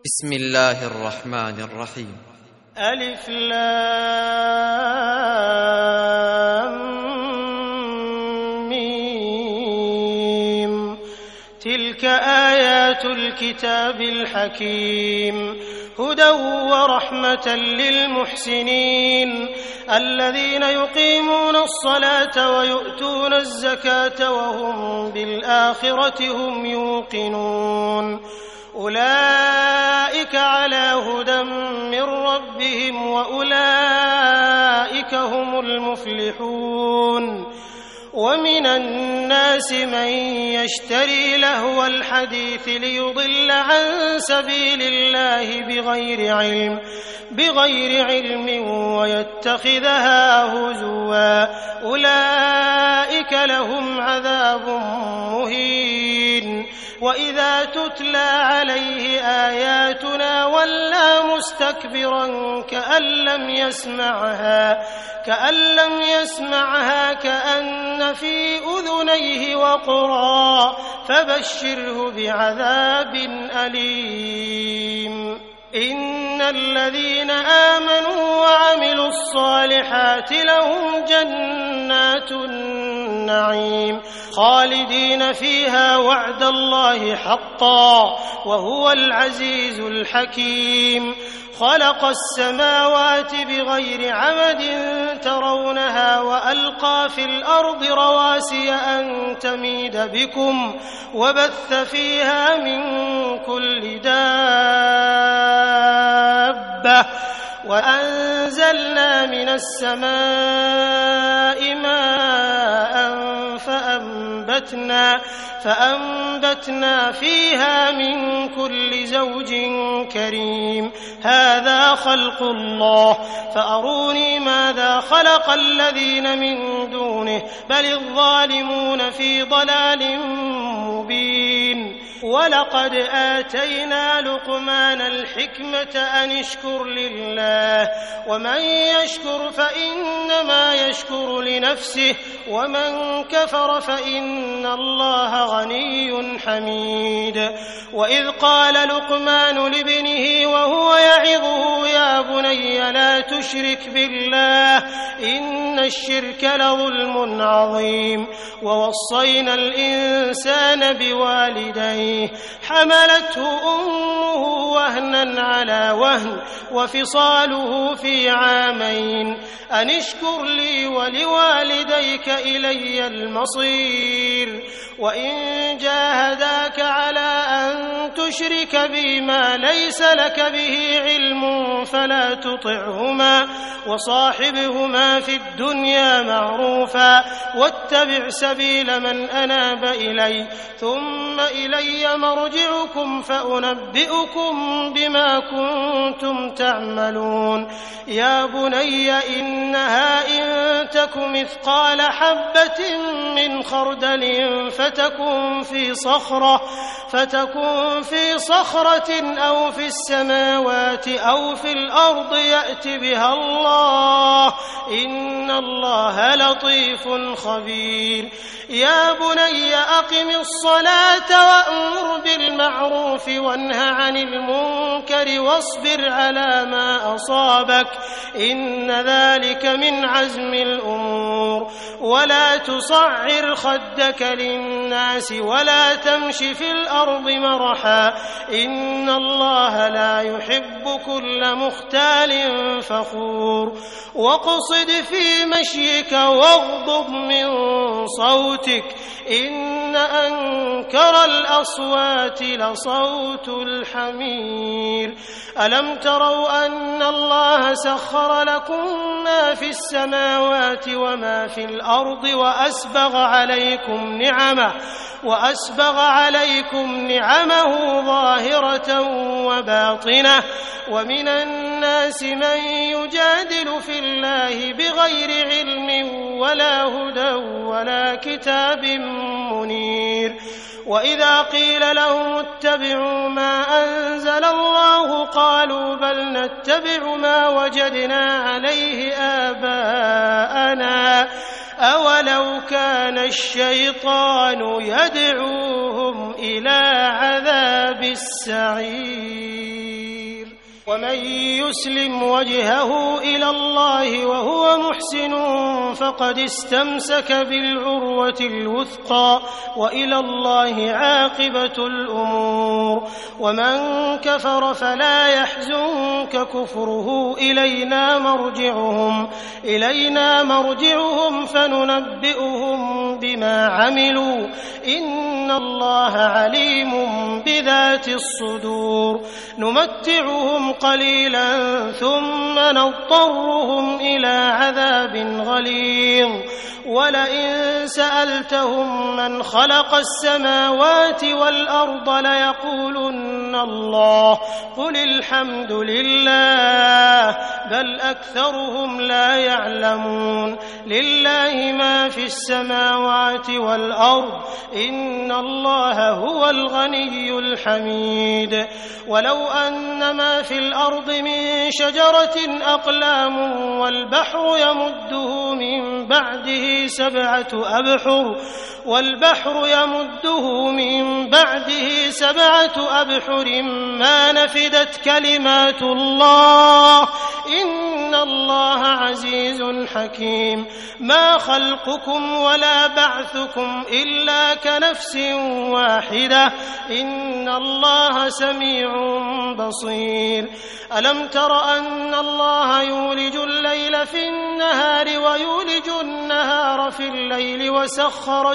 بسم الله الرحمن الرحيم. ألف لام ميم. تلك آيات الكتاب الحكيم، هدى ورحمة للمحسنين الذين يقيمون الصلاة ويؤتون الزكاة وهم بالآخرة هم يوقنون. أولئك على هدى من ربهم وأولئك هم المفلحون. ومن الناس من يشتري لهو الحديث ليضل عن سبيل الله بغير علم ويتخذها هزوا، أولئك لهم عذاب مهين. وإذا تتلى عليه آياتنا ولى مستكبرا كأن لم يسمعها كأن في أذنيه وقرا، فبشره بعذاب أليم. إن الذين آمنوا وعملوا الصالحات لهم جنات النعيم خالدين فيها وعد الله حقا وهو العزيز الحكيم. خلق السماوات بغير عمد ترونها وألقى في الأرض رواسي أن تميد بكم وبث فيها من كل دابة وأنزلنا من السماء ماء فأنبتنا فيها من كل زوج كريم. هذا خلق الله فأروني ماذا خلق الذين من دونه بل الظالمون في ضلال مبين. ولقد آتينا لقمان الحكمة أن اشكر لله ومن يشكر فإنما يشكر لنفسه ومن كفر فإن الله غني حميد. وإذ قال لقمان لابنه وهو يعظه يا بني لا تشرك بالله إن الشرك لظلم عظيم. ووصينا الإنسان بوالديه حملته أمه وهنا على وهن وفصاله في عامين أن اشكر لي ولوالديك إلي المصير. وإن جاهداك على أن تشرك بي ما ليس لك به علم فلا تطعهما وصاحبهما في الدنيا معروفا واتبع سبيل من أناب إلي ثم إلي مرجعكم فأنبئكم بما كنتم تعملون. يا بني إنها إن تك مثقال حبة من خردل فتكن في صخرة أو في السماوات أو في الأرض يأت بها الله إن الله لطيف خبير. يا بني أقم الصلاة وأمر بالمعروف وانه عن المنكر واصبر على ما أصابك إن ذلك من عزم الأمور. ولا تصعر خدك للناس ولا تمش في الأرض مرحا إن الله لا يحب كل مختال فخور. واقصد في مشيك واغضض من صوتك إن أنكر الأصوات لصوت الحمير. ألم تروا أن الله سخر لكم ما في السماوات وما في الأرض وأسبغ عليكم نعمه ظاهرة وباطنة. ومن الناس من يجادل في الله بغير علم ولا هدى ولا كتاب منير. وإذا قيل لهم اتبعوا ما أنزل الله قالوا بل نتبع ما وجدنا عليه آباءنا أولو كان الشيطان يدعوهم إلى عذاب السعير. ومن يسلم وجهه إلى الله وهو محسن فقد استمسك بالعروة الوثقى وإلى الله عاقبة الأمور. ومن كفر فلا يحزنك كفره إلينا مرجعهم فننبئهم بما عملوا إن الله عليم بذات الصدور. نمتعهم قليلا ثم نضطرهم إلى عذاب غليظ. ولئن سألتهم من خلق السماوات والأرض ليقولن الله قل الحمد لله بل أكثرهم لا يعلمون. لله ما في السماوات والأرض إن الله هو الغني الحميد. ولو أن ما في الأرض من شجرة أقلام والبحر يمده من بعده سبعة أبحر ما نفدت كلمات الله إن الله عزيز حكيم. ما خلقكم ولا بعثكم إلا كنفس واحدة إن الله سميع بصير. ألم تر أن الله يولج الليل في النهار ويولج النهار في الليل وسخر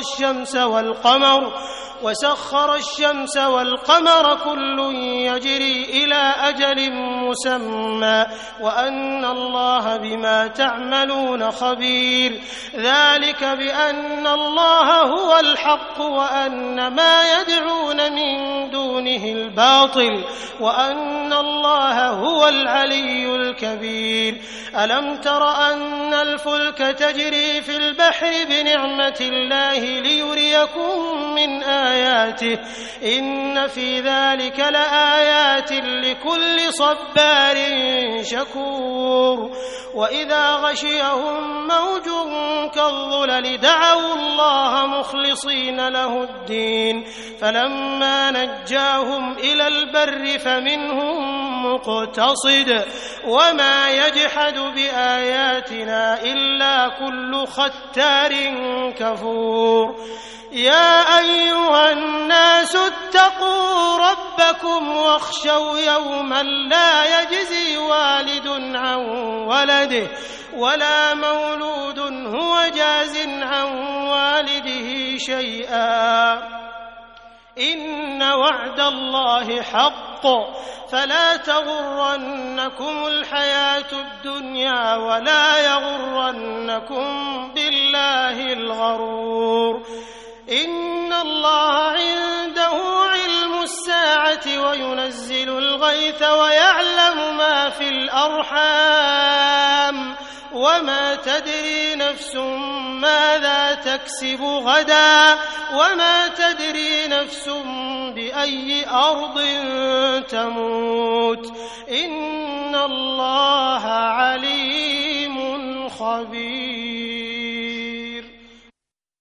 الشمس والقمر كل يجري إلى أجل مسمى وأن الله بما تعملون خبير. ذلك بأن الله هو الحق وأن ما يدعون من دونه الباطل وأن الله هو العلي الكبير. ألم تر أن الفلك تجري في البحر بنعمة الله ليريكم من آياته إن في ذلك لآيات لكل صبار شكور. وإذا غشيهم موج كالظلل دعوا الله مخلصين له الدين فلما نجاهم إلى البر فمنهم مقتصد وما يجحد بآياتنا إلا كل ختار كفور. يا أيها الناس اتقوا ربكم واخشوا يوما لا يجزي والد عن ولده ولا مولود هو جاز عن والده شيئا إن وعد الله حق فلا تغرنكم الحياة الدنيا ولا يغرنكم بالله الغرور. إن الله عنده علم الساعة وينزل الغيث ويعلم ما في الأرحام وما تدري نفس ماذا تكسب غدا وما تدري نفس بأي أرض تموت إن الله عليم خبير.